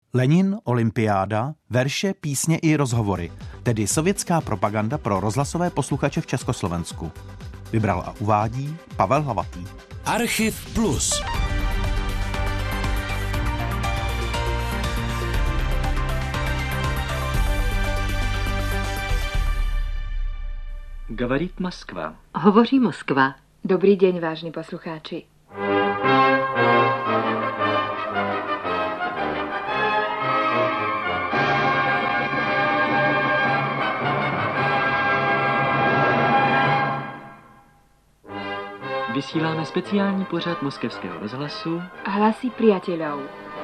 Lenin, olympiáda, verše, písně i rozhovory, tedy sovětská propaganda pro rozhlasové posluchače v Československu. Vybral a uvádí Pavel Hlavatý. Archiv Plus. Говорит Moskva. Hovoří Moskva. Dobrý deň, vážni poslucháči. Vysíláme speciální pořad Moskevského rozhlasu Hlasy priateľov.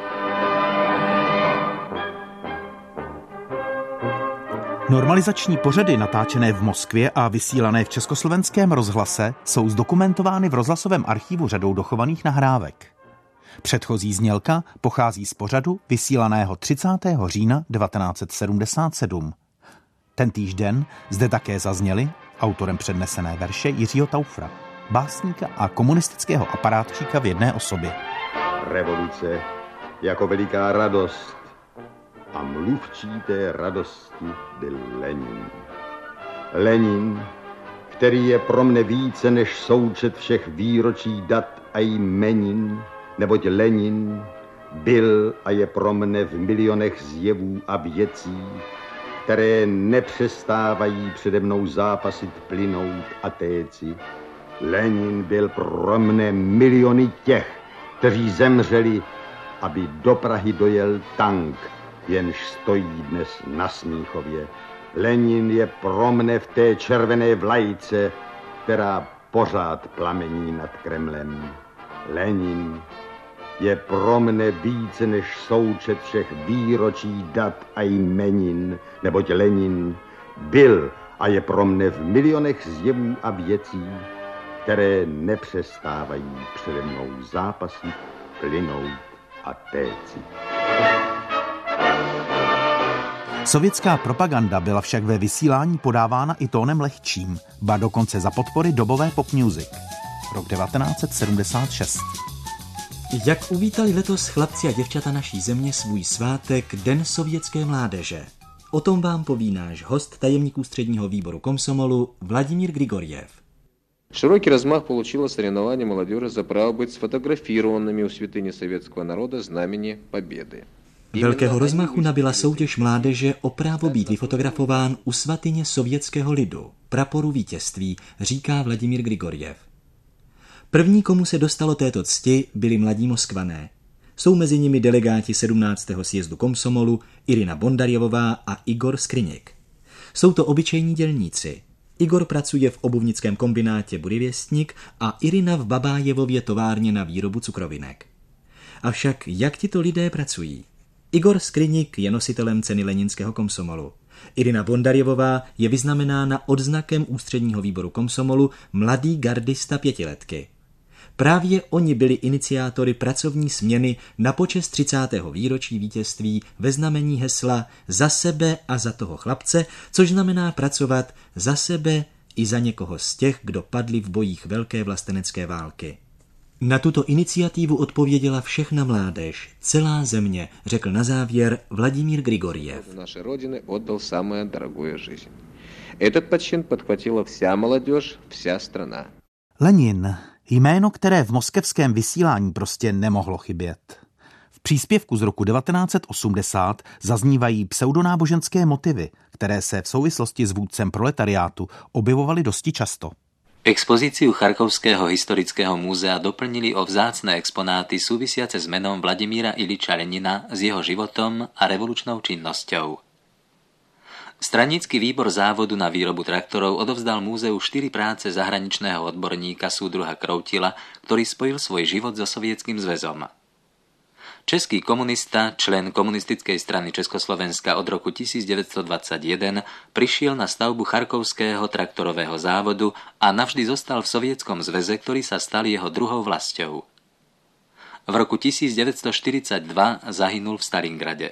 Normalizační pořady natáčené v Moskvě a vysílané v Československém rozhlase jsou zdokumentovány v rozhlasovém archivu řadou dochovaných nahrávek. Předchozí znělka pochází z pořadu vysílaného 30. října 1977. Tentýž den zde také zazněly autorem přednesené verše Jiřího Taufra, básníka a komunistického aparátčíka v jedné osobě. Revoluce jako veliká radost a mluvčí té radosti byl Lenin. Lenin, který je pro mne více než součet všech výročí dat a jmenin, neboť Lenin byl a je pro mne v milionech zjevů a věcí, které nepřestávají přede mnou zápasit, plynout a téci. Lenin byl pro mne miliony těch, kteří zemřeli, aby do Prahy dojel tank, jenž stojí dnes na Smíchově. Lenin je pro mne v té červené vlajce, která pořád plamení nad Kremlem. Lenin je pro mne více než součet všech výročí dat a jmenin, neboť Lenin byl a je pro mne v milionech zjevů a věcí, které nepřestávají přede mnou zápasit, plynout a téci. Sovětská propaganda byla však ve vysílání podávána i tónem lehčím, ba dokonce za podpory dobové pop music. Rok 1976. Jak uvítali letos chlapci a děvčata naší země svůj svátek Den sovětské mládeže? O tom vám poví náš host, tajemník ústředního výboru Komsomolu Vladimír Grigorjev. Широкий размах получило соревнование молодежи за право быть сфотографированными у святыни советского народа знамени Победы. Velkého rozmachu nabyla soutěž mládeže o právo být vyfotografován u svatyně sovětského lidu, praporu vítězství, říká Vladimír Grigorjev. První, komu se dostalo této cti, byli mladí Moskvané. Jsou mezi nimi delegáti 17. sjezdu Komsomolu Irina Bondarjevová a Igor Skriněk. Jsou to obyčejní dělníci. Igor pracuje v obuvnickém kombinátě Budějovice a Irina v Babájevově továrně na výrobu cukrovinek. Avšak jak tito lidé pracují? Igor Skriněk je nositelem ceny Leninského Komsomolu. Irina Bondarjevová je vyznamenána odznakem ústředního výboru Komsomolu Mladý gardista pětiletky. Právě oni byli iniciátory pracovní směny na počest 30. výročí vítězství ve znamení hesla Za sebe a za toho chlapce, což znamená pracovat za sebe i za někoho z těch, kdo padli v bojích velké vlastenecké války. Na tuto iniciativu odpověděla všechna mládež, celá země, řekl na závěr Vladimír Grigorjev. Naše rodiny oddal samé drahé жизнь. Этот подчин подхватила вся молодежь, вся страна. Lenin, jméno, které v moskevském vysílání prostě nemohlo chybět. V příspěvku z roku 1980 zaznívají pseudonáboženské motivy, které se v souvislosti s vůdcem proletariátu objevovaly dosti často. Expozíciu Charkovského historického múzea doplnili o vzácne exponáty súvisiace s menom Vladimíra Iliča Lenina, s jeho životom a revolučnou činnosťou. Stranícky výbor závodu na výrobu traktorov odovzdal múzeu 4 práce zahraničného odborníka súdruha Kroutila, ktorý spojil svoj život so Sovietským zväzom. Český komunista, člen komunistickej strany Československa od roku 1921, prišiel na stavbu Charkovského traktorového závodu a navždy zostal v Sovietskom zväze, ktorý sa stal jeho druhou vlastou. V roku 1942 zahynul v Stalingrade.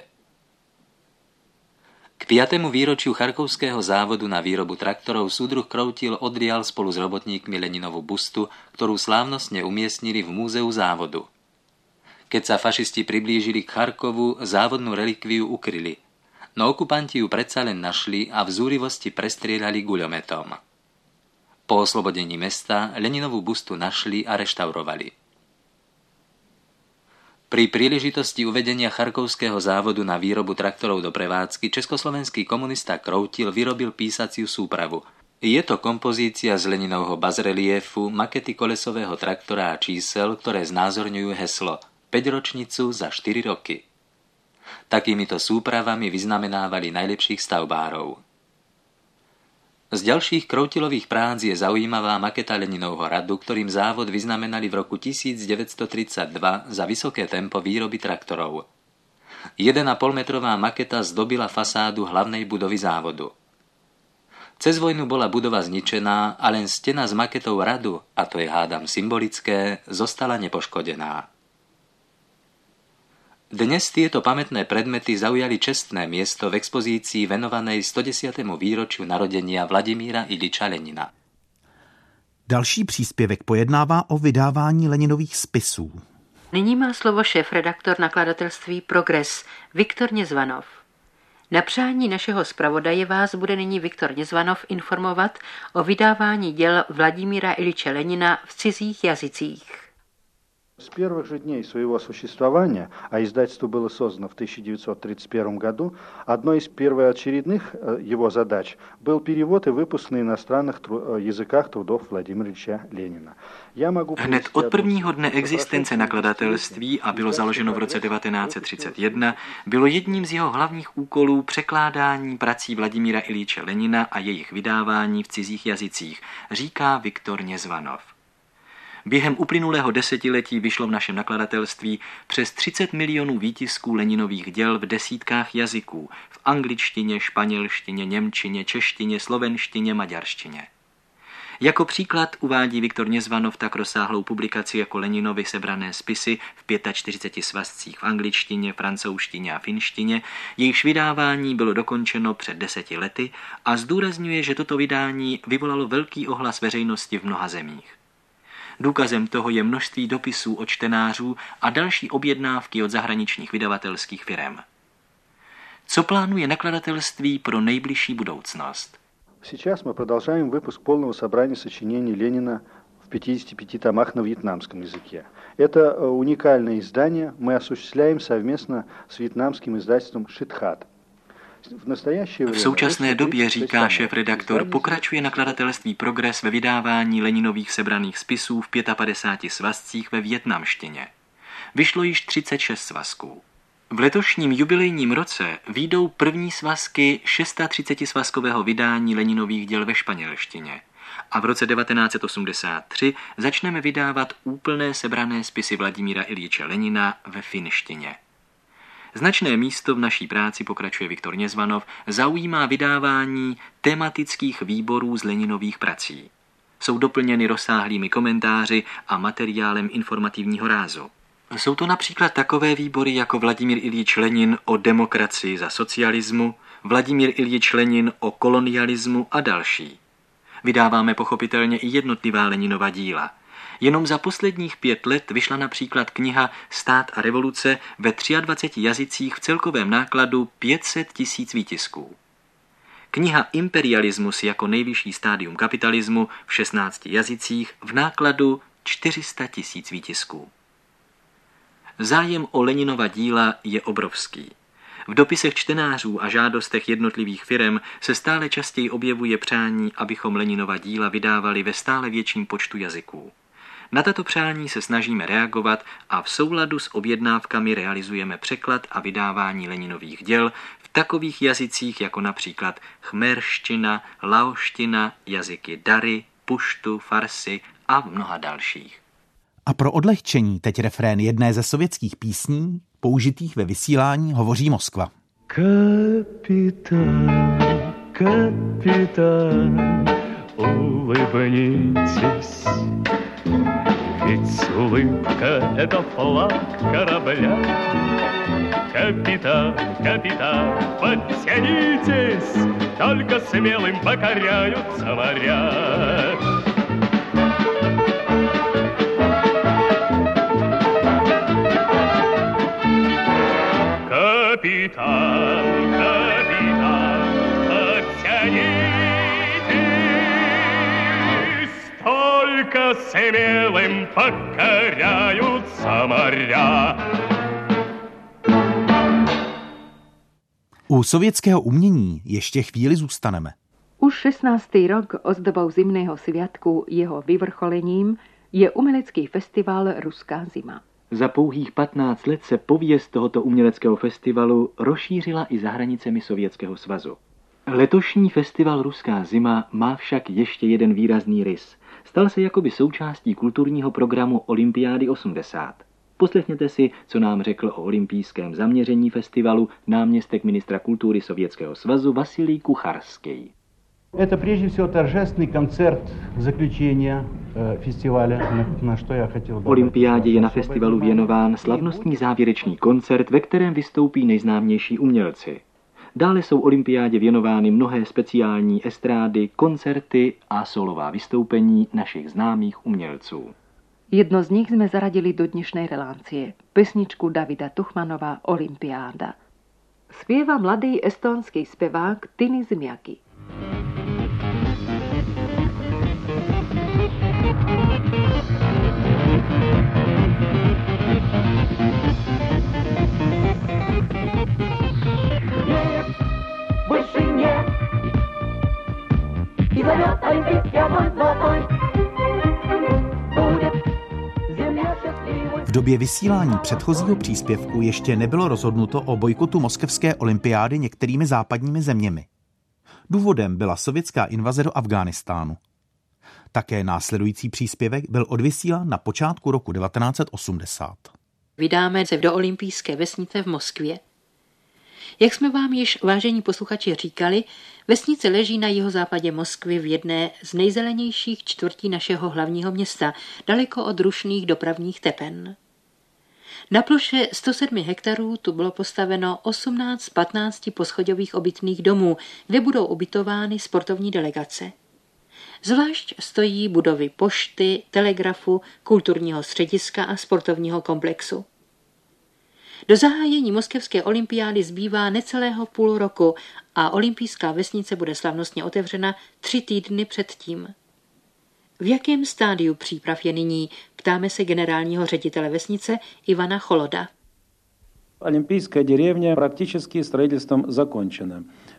K 5. výročiu Charkovského závodu na výrobu traktorov súdruh Kroutil odlial spolu s robotníkmi Leninovú bustu, ktorú slávnostne umiestnili v múzeu závodu. Keď sa fašisti priblížili k Charkovu, závodnú relikviu ukryli. No okupanti ju predsa len našli a v zúrivosti prestrieľali guľometom. Po oslobodení mesta Leninovú bustu našli a reštaurovali. Pri príležitosti uvedenia charkovského závodu na výrobu traktorov do prevádzky československý komunista Kroutil vyrobil písaciu súpravu. Je to kompozícia z Leninovho bazreliefu, makety kolesového traktora a čísel, ktoré znázorňujú heslo 5-ročnicu za 4 roky. Takýmito súpravami vyznamenávali najlepších stavbárov. Z ďalších Kroutilových prác je zaujímavá maketa Leninovho radu, ktorým závod vyznamenali v roku 1932 za vysoké tempo výroby traktorov. 1,5-metrová maketa zdobila fasádu hlavnej budovy závodu. Cez vojnu bola budova zničená a len stena s maketou radu, a to je hádam symbolické, zostala nepoškodená. Dnes tieto pamätné predmety zaujali čestné miesto v expozícii venovanej 110. výročiu narodenia Vladimíra Iliča Lenina. Další příspěvek pojednává o vydávání Leninových spisů. Nyní má slovo šéfredaktor nakladatelství Progres Viktor Nězvanov. Na přání našeho zpravodaje vás bude nyní Viktor Nězvanov informovat o vydávání děl Vladimíra Iliče Lenina v cizích jazycích. С первых же дней своего существования, а издательство было создано в 1931 году, одной из первоочередных его задач был перевод и выпуск на иностранных языках трудов Vladimira Iliče Lenina. Hned od prvního dne existence nakladatelství, a bylo založeno v roce 1931, bylo jedním z jeho hlavních úkolů překládání prací Vladimíra Iliče Lenina a jejich vydávání v cizích jazycích, říká Viktor Nězvanov. Během uplynulého desetiletí vyšlo v našem nakladatelství přes 30 milionů výtisků Leninových děl v desítkách jazyků, v angličtině, španělštině, němčině, češtině, slovenštině, maďarštině. Jako příklad uvádí Viktor Nězvanov tak rozsáhlou publikaci jako Leninovy sebrané spisy v 45 svazcích v angličtině, francouzštině a finštině, jejichž vydávání bylo dokončeno před 10 lety a zdůrazňuje, že toto vydání vyvolalo velký ohlas veřejnosti v mnoha zemích. Důkazem toho je množství dopisů od čtenářů a další objednávky od zahraničních vydavatelských firem. Co plánuje nakladatelství pro nejbližší budoucnost? Сейчас мы продолжаем выпуск полного собрания сочинений Ленина в 55 томах на вьетнамском языке. Это уникальное издание мы осуществляем совместно с вьетнамскým издательством Шитхат. V současné době, říká šéfredaktor, pokračuje nakladatelství Progres ve vydávání Leninových sebraných spisů v 55 svazcích ve vietnamštině. Vyšlo již 36 svazků. V letošním jubilejním roce vyjdou první svazky 630 svazkového vydání Leninových děl ve španělštině. A v roce 1983 začneme vydávat úplné sebrané spisy Vladimíra Iliče Lenina ve finštině. Značné místo v naší práci, pokračuje Viktor Nězvanov, zaujímá vydávání tematických výborů z Leninových prací. Jsou doplněny rozsáhlými komentáři a materiálem informativního rázu. Jsou to například takové výbory jako Vladimír Ilič Lenin o demokracii za socialismu, Vladimír Ilič Lenin o kolonialismu a další. Vydáváme pochopitelně i jednotlivá Leninova díla. Jenom za posledních 5 let vyšla například kniha Stát a revoluce ve 23 jazycích v celkovém nákladu 500 000 výtisků. Kniha Imperialismus jako nejvyšší stádium kapitalismu v 16 jazycích v nákladu 400 000 výtisků. Zájem o Leninova díla je obrovský. V dopisech čtenářů a žádostech jednotlivých firem se stále častěji objevuje přání, abychom Leninova díla vydávali ve stále větším počtu jazyků. Na tato přání se snažíme reagovat a v souladu s objednávkami realizujeme překlad a vydávání Leninových děl v takových jazycích jako například chmerština, laoština, jazyky Dari, puštu, farsi a mnoha dalších. A pro odlehčení teď refrén jedné ze sovětských písní, použitých ve vysílání, hovoří Moskva. Капитан, капитан, улыбнитесь, ведь улыбка — это флаг корабля. Капитан, капитан, подтянитесь, только смелым покоряются моря. Капитан, капитан, подтянитесь, только смелым покоряются моря. U sovětského umění ještě chvíli zůstaneme. Už 16. rok ozdobou zimného sviatku jeho vyvrcholením je umělecký festival Ruská zima. Za pouhých 15 let se pověst tohoto uměleckého festivalu rozšířila i za hranicemi Sovětského svazu. Letošní festival Ruská zima má však ještě jeden výrazný rys. Stal se jakoby součástí kulturního programu Olympiády 80. Poslechněte si, co nám řekl o olympijském zaměření festivalu náměstek ministra kultury Sovětského svazu Vasilij Kucharský. Это прежде всего торжественный концерт заключения фестиваля, на что я хотел добавить. Olympiádě je na festivalu věnován slavnostní závěrečný koncert, ve kterém vystoupí nejznámější umělci. Dále jsou olympiádě věnovány mnohé speciální estrády, koncerty a solová vystoupení našich známých umělců. Jedno z nich jsme zaradili do dnešnej relácie. Pesničku Davida Tuchmanova Olympiáda. Spieva mladý estonský zpěvák Tini Zmiaki. V době vysílání předchozího příspěvku ještě nebylo rozhodnuto o bojkotu moskevské olympiády některými západními zeměmi. Důvodem byla sovětská invaze do Afghánistánu. Také následující příspěvek byl odvysílán na počátku roku 1980. Vydáme se do olympijské vesnice v Moskvě. Jak jsme vám již, vážení posluchači, říkali, vesnice leží na jihozápadě Moskvy v jedné z nejzelenějších čtvrtí našeho hlavního města, daleko od rušných dopravních tepen. Na ploše 107 hektarů tu bylo postaveno 18 15 poschodových obytných domů, kde budou ubytovány sportovní delegace. Zvlášť stojí budovy pošty, telegrafu, kulturního střediska a sportovního komplexu. Do zahájení moskevské olympiády zbývá necelého půl roku a olympijská vesnice bude slavnostně otevřena 3 týdny předtím. V jakém stádiu příprav je nyní, ptáme se generálního ředitele vesnice Ivana Choloda. Олимпийская деревня практически строительством закончена.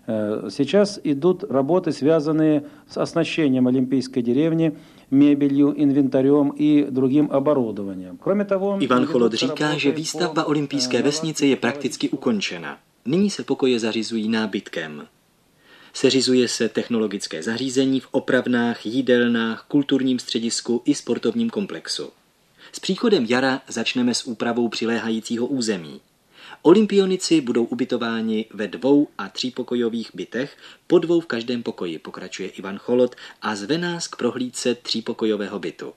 Сейчас идут работы, связанные с оснащением Олимпийской деревни мебелью, инвентарем и другим оборудованием. Кроме того, Ivan Cholod říká, že výstavba olympijské vesnice je prakticky ukončena. Nyní se pokoje zařizují nábytkem. Seřizuje se technologické zařízení v opravnách, jídelnách, kulturním středisku i sportovním komplexu. S příchodem jara začneme s úpravou přiléhajícího území. Olympionici budou ubytováni ve 2- a 3pokojových bytech, po 2 v každém pokoji, pokračuje Ivan Cholod a zve nás k prohlídce 3pokojového bytu.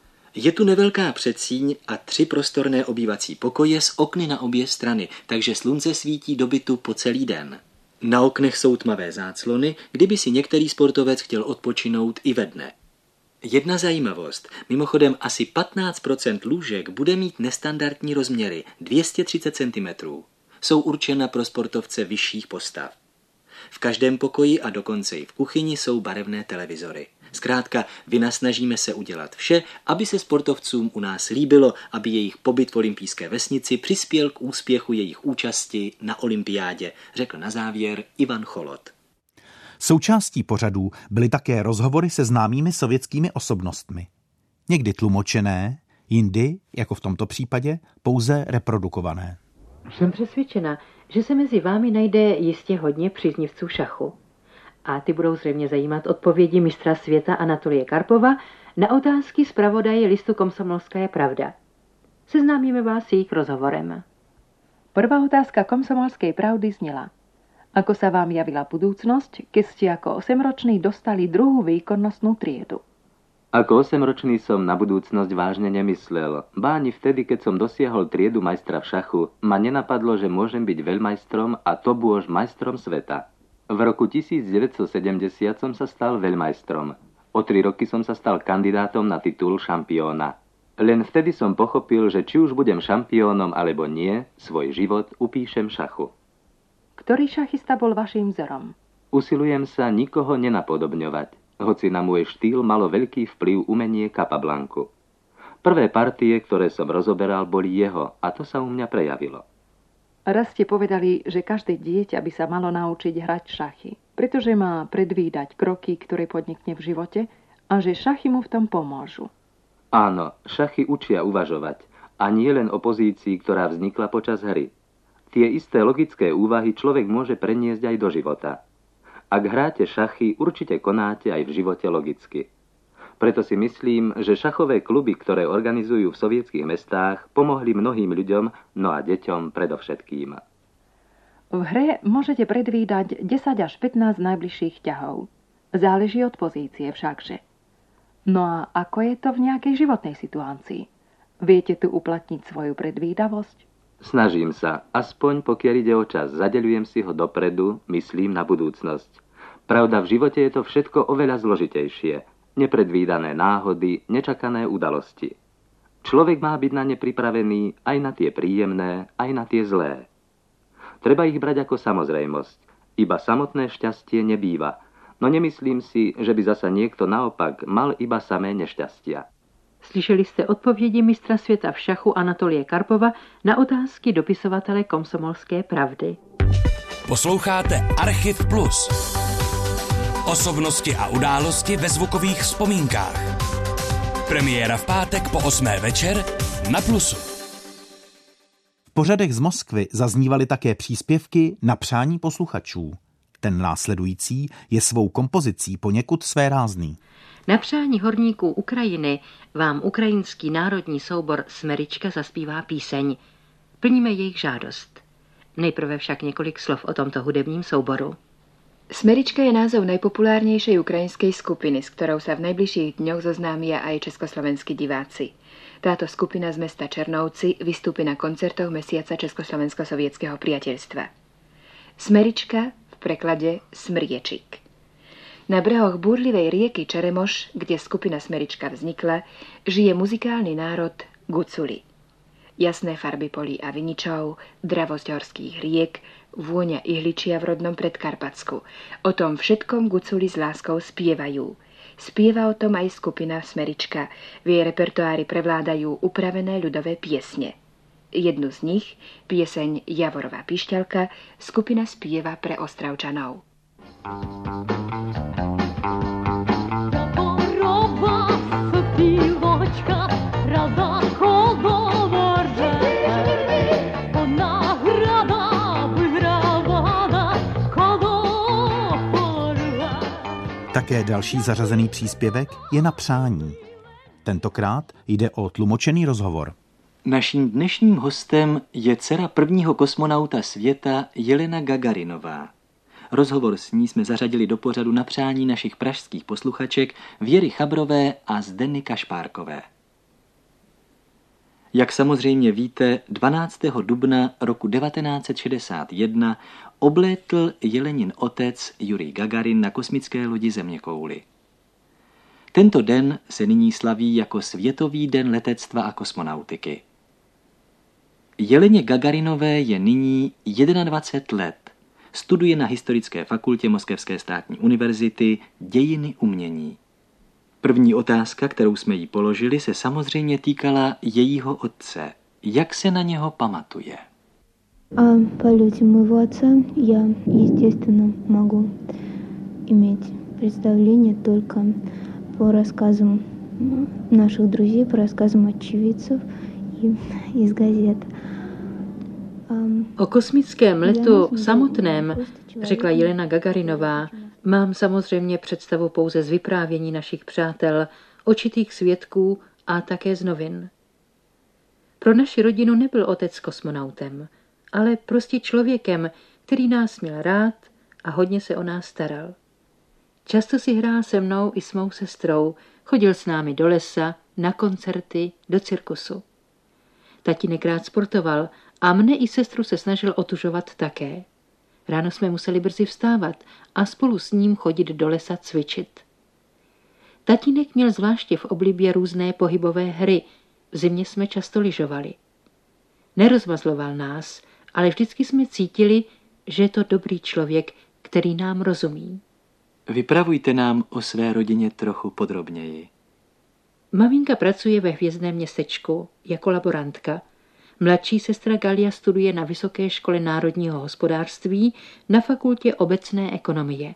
Je tu nevelká předsíň a 3 prostorné obývací pokoje s okny na obě strany, takže slunce svítí do bytu po celý den. Na oknech jsou tmavé záclony, kdyby si některý sportovec chtěl odpočinout i ve dne. Jedna zajímavost, mimochodem asi 15% lůžek bude mít nestandardní rozměry, 230 cm. Jsou určena pro sportovce vyšších postav. V každém pokoji a dokonce i v kuchyni jsou barevné televizory. Zkrátka, vynasnažíme se udělat vše, aby se sportovcům u nás líbilo, aby jejich pobyt v olympijské vesnici přispěl k úspěchu jejich účasti na olympiádě, řekl na závěr Ivan Cholod. Součástí pořadů byly také rozhovory se známými sovětskými osobnostmi. Někdy tlumočené, jindy, jako v tomto případě, pouze reprodukované. Jsem přesvědčena, že se mezi vámi najde jistě hodně příznivců šachu. A ty budou zřejmě zajímat odpovědi mistra světa Anatolie Karpova na otázky zpravodaje listu Komsomolská pravda. Seznámíme vás s jejich rozhovorem. Prvá otázka Komsomolskej pravdy zněla: ako sa vám javila budúcnosť, keď ste ako 8-ročný dostali druhú výkonnostnú triedu? Ako 8-ročný som na budúcnosť vážne nemyslel. Ba ani vtedy, keď som dosiahol triedu majstra v šachu, ma nenapadlo, že môžem byť veľmajstrom a to bôž majstrom sveta. V roku 1970 som sa stal veľmajstrom. O 3 roky som sa stal kandidátom na titul šampióna. Len vtedy som pochopil, že či už budem šampiónom alebo nie, svoj život upíšem šachu. Ktorý šachista bol vašim vzorom? Usilujem sa nikoho nenapodobňovať, hoci na môj štýl malo veľký vplyv umenie Capablancu. Prvé partie, ktoré som rozoberal, boli jeho a to sa u mňa prejavilo. Raz ste povedali, že každé dieťa by sa malo naučiť hrať šachy, pretože má predvídať kroky, ktoré podnikne v živote a že šachy mu v tom pomôžu. Áno, šachy učia uvažovať a nie len o pozícii, ktorá vznikla počas hry. Tie isté logické úvahy človek môže preniesť aj do života. Ak hráte šachy, určite konáte aj v živote logicky. Preto si myslím, že šachové kluby, ktoré organizujú v sovietských mestách, pomohli mnohým ľuďom, no a deťom predovšetkým. V hre môžete predvídať 10 až 15 najbližších ťahov. Záleží od pozície všakže. No a ako je to v nejakej životnej situácii? Viete tu uplatniť svoju predvídavosť? Snažím sa, aspoň pokiaľ ide o čas, zadeľujem si ho dopredu, myslím na budúcnosť. Pravda, v živote je to všetko oveľa zložitejšie. Nepredvídané náhody, nečakané udalosti. Človek má byť na ne pripravený aj na tie príjemné, aj na tie zlé. Treba ich brať ako samozrejmosť. Iba samotné šťastie nebýva, no nemyslím si, že by zasa niekto naopak mal iba samé nešťastia. Slyšeli jste odpovědi mistra světa v šachu Anatolie Karpova na otázky dopisovatele Komsomolské pravdy. Posloucháte Archiv Plus. Osobnosti a události ve zvukových vzpomínkách. Premiéra v pátek po 8. večer na Plusu. V pořadech z Moskvy zaznívaly také příspěvky na přání posluchačů. Ten následující je svou kompozicí poněkud svérázný. Na přání horníků Ukrajiny vám ukrajinský národní soubor Smerička zaspívá píseň. Plníme jejich žádost. Nejprve však několik slov o tomto hudebním souboru. Smerička je názov najpopulárnejšej ukrajinskej skupiny, s ktorou sa v najbližších dňoch zoznámia aj československí diváci. Táto skupina z mesta Černovci vystúpi na koncertoch mesiaca Československo-sovietskeho priateľstva. Smerička, v preklade Smriečik. Na brehoch búrlivej rieky Čeremoš, kde skupina Smerička vznikla, žije muzikálny národ Guculi. Jasné farby polí a viničov, dravosť horských riek, vôňa ihličia v rodnom Predkarpatsku. O tom všetkom Guculi s láskou spievajú. Spieva o tom aj skupina Smerička. V jej repertoári prevládajú upravené ľudové piesne. Jednu z nich, pieseň Javorová pišťalka, skupina spieva pre Ostravčanov. Javorová zpívačka, rada hovorže, ona hrada vyhrávána kovorže. Také další zařazený příspěvek je na přání. Tentokrát jde o tlumočený rozhovor. Naším dnešním hostem je dcera prvního kosmonauta světa Jelena Gagarinová. Rozhovor s ní jsme zařadili do pořadu na přání našich pražských posluchaček Věry Chabrové a Zdeny Kašpárkové. Jak samozřejmě víte, 12. dubna roku 1961 oblétl Jelenin otec Jurij Gagarin na kosmické lodi Zeměkouli. Tento den se nyní slaví jako Světový den letectva a kosmonautiky. Jeleně Gagarinové je nyní 21 let. Studuje na Historické fakultě Moskevské státní univerzity dějiny umění. První otázka, kterou jsme jí položili, se samozřejmě týkala jejího otce. Jak se na něho pamatuje? О полете моего отца я, естественно, могу иметь представление только по рассказам наших друзей, по рассказам очевидцев и из газет. O kosmickém letu samotném, řekla Jelena Gagarinová, mám samozřejmě představu pouze z vyprávění našich přátel, očitých svědků a také z novin. Pro naši rodinu nebyl otec kosmonautem, ale prostě člověkem, který nás měl rád a hodně se o nás staral. Často si hrál se mnou i s mou sestrou, chodil s námi do lesa, na koncerty, do cirkusu. Tatínek rád sportoval a mne i sestru se snažil otužovat také. Ráno jsme museli brzy vstávat a spolu s ním chodit do lesa cvičit. Tatínek měl zvláště v oblibě různé pohybové hry, v zimě jsme často lyžovali. Nerozmazloval nás, ale vždycky jsme cítili, že je to dobrý člověk, který nám rozumí. Vypravujte nám o své rodině trochu podrobněji. Maminka pracuje ve hvězdném městečku jako laborantka. Mladší sestra Galia studuje na Vysoké škole národního hospodářství na fakultě obecné ekonomie.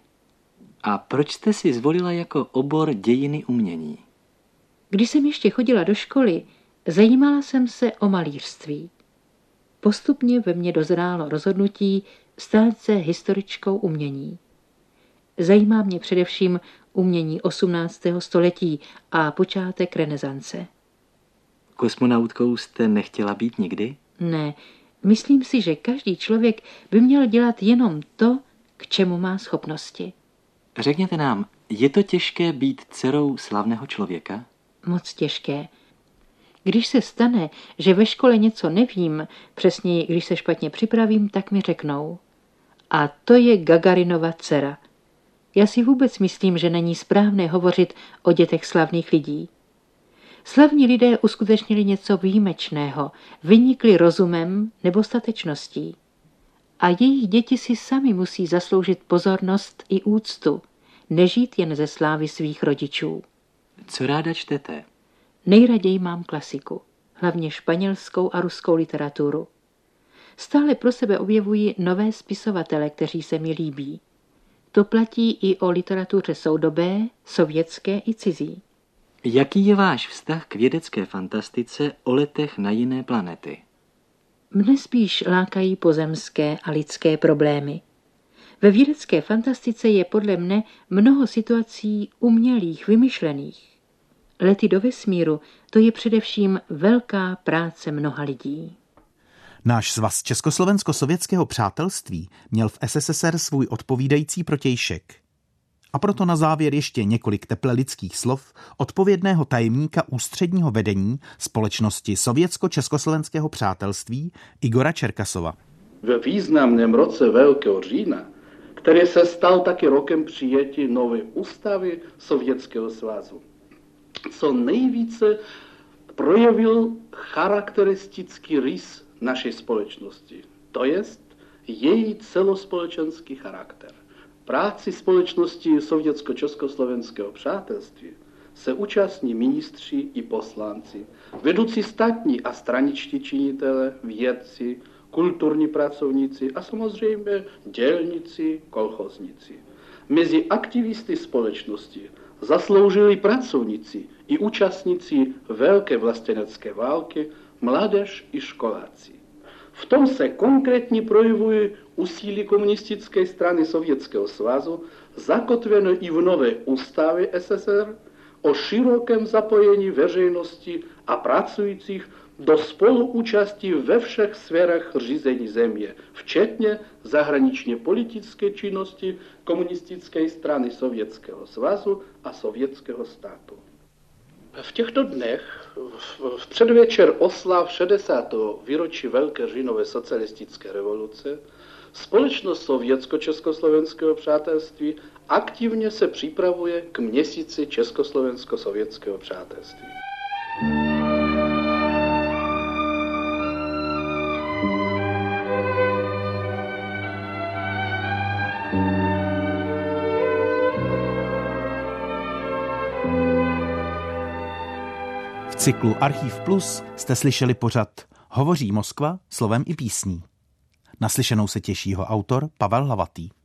A proč jste si zvolila jako obor dějiny umění? Když jsem ještě chodila do školy, zajímala jsem se o malířství. Postupně ve mně dozrálo rozhodnutí stát se historičkou umění. Zajímá mě především umění 18. století a počátek renesance. Kosmonautkou jste nechtěla být nikdy? Ne, myslím si, že každý člověk by měl dělat jenom to, k čemu má schopnosti. Řekněte nám, je to těžké být dcerou slavného člověka? Moc těžké. Když se stane, že ve škole něco nevím, přesněji, když se špatně připravím, tak mi řeknou. A to je Gagarinova dcera. Já si vůbec myslím, že není správné hovořit o dětech slavných lidí. Slavní lidé uskutečnili něco výjimečného, vynikli rozumem nebo statečností. A jejich děti si sami musí zasloužit pozornost i úctu, nežít jen ze slávy svých rodičů. Co ráda čtete? Nejraději mám klasiku, hlavně španělskou a ruskou literaturu. Stále pro sebe objevuji nové spisovatele, kteří se mi líbí. To platí i o literatuře soudobé, sovětské i cizí. Jaký je váš vztah k vědecké fantastice o letech na jiné planety? Mne spíš lákají pozemské a lidské problémy. Ve vědecké fantastice je podle mne mnoho situací umělých, vymyšlených. Lety do vesmíru, to je především velká práce mnoha lidí. Náš svaz Československo-sovětského přátelství měl v SSSR svůj odpovídající protějšek. A proto na závěr ještě několik teple lidských slov odpovědného tajemníka ústředního vedení společnosti Sovětsko-československého přátelství Igora Čerkasova. Ve významném roce Velkého října, který se stal taky rokem přijetí nové ústavy Sovětského svazu, co nejvíce projevil charakteristický rys naší společnosti, to jest její celospolečenský charakter. Práci společnosti Sovětsko-československého přátelství se účastní ministři i poslanci, vedoucí státní a straničtí činitelé, vědci, kulturní pracovníci a samozřejmě dělníci, kolchozníci. Mezi aktivisty společnosti zasloužili pracovníci i účastníci Velké vlastenecké války, mládež i školáci. V tom se konkrétně projevují úsilí komunistické strany Sovětského svazu, zakotvené i v nové ústavě SSR, o širokém zapojení veřejnosti a pracujících do spoluúčasti ve všech sférách řízení země, včetně zahraničně politické činnosti komunistické strany Sovětského svazu a sovětského státu. V těchto dnech, v předvečer oslav 60. výročí Velké říjnové socialistické revoluce, společnost Sovětsko-československého přátelství aktivně se připravuje k měsíci Československo-sovětského přátelství. V cyklu Archiv Plus jste slyšeli pořad Hovoří Moskva slovem i písní. Naslyšenou se těší jeho autor Pavel Hlavatý.